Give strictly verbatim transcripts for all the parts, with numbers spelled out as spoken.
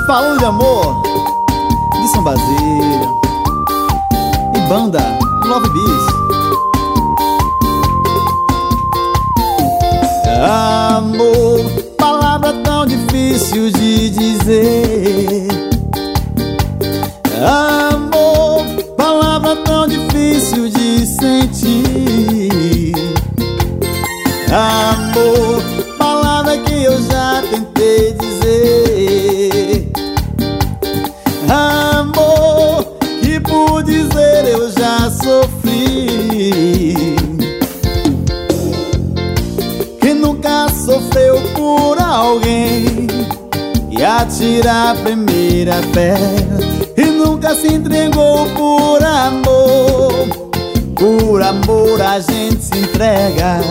Falando de amor, de São Basílio e banda Love Beast. Amor, palavra tão difícil de dizer. Amor, palavra tão difícil de sentir. Amor, palavra que eu já tentei dizer. Amor, que por dizer eu já sofri. Quem nunca sofreu por alguém e atira a primeira pedra e nunca se entregou por amor. Por amor a gente se entrega,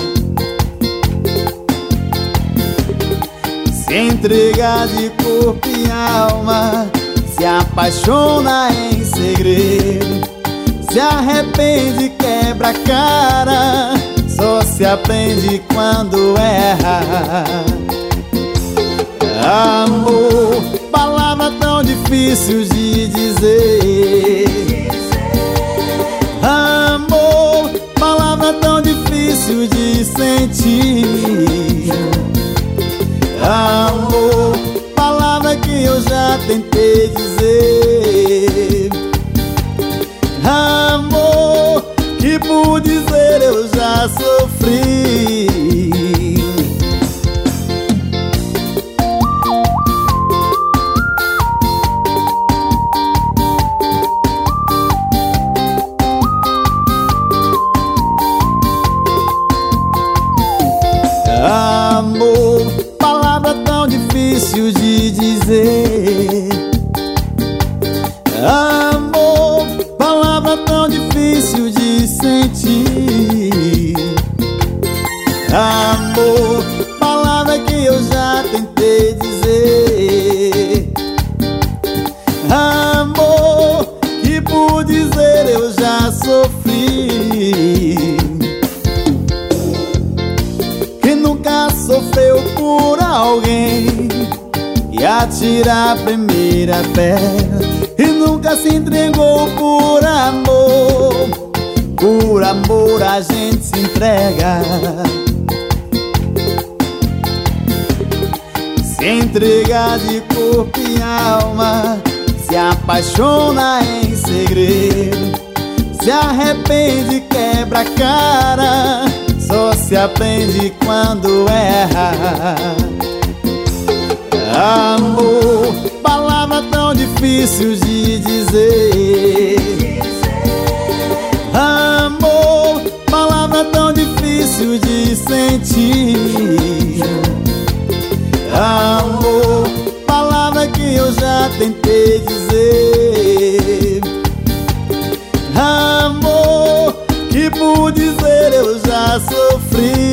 se entrega de corpo e alma, se apaixona em segredo, se arrepende, quebra a cara, só se aprende quando erra. Amor, palavra tão difícil de dizer. Amor, palavra tão difícil de sentir. Amor, palavra que eu já tentei dizer. Amor, que por dizer eu já sofri. Amor, palavra tão difícil de dizer. Amor, palavra tão difícil de sentir. Amor, palavra que eu já tentei dizer. Amor, que por dizer eu já sofri. Quem nunca sofreu por alguém e atira a primeira pedra e nunca se entregou por amor. Por amor a gente se entrega, se entrega de corpo e alma, se apaixona em segredo, se arrepende, quebra a cara, só se aprende quando erra. Amor, palavra tão difícil de dizer. Amor, palavra tão difícil de sentir. Amor, palavra que eu já tentei dizer. Amor, que por dizer eu já sofri.